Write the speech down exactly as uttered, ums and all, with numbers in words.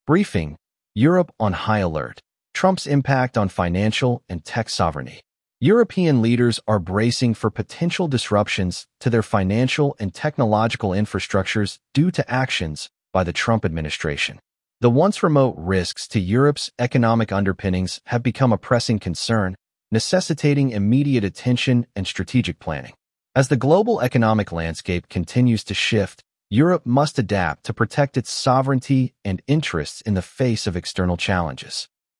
Briefing: Europe on high alert. Trump's impact on financial and tech sovereignty. European leaders are bracing for potential disruptions to their financial and technological infrastructures due to actions by the Trump administration. The once remote risks to Europe's economic underpinnings have become a pressing concern, necessitating immediate attention and strategic planning. As the global economic landscape continues to shift, Europe must adapt to protect its sovereignty and interests in the face of external challenges.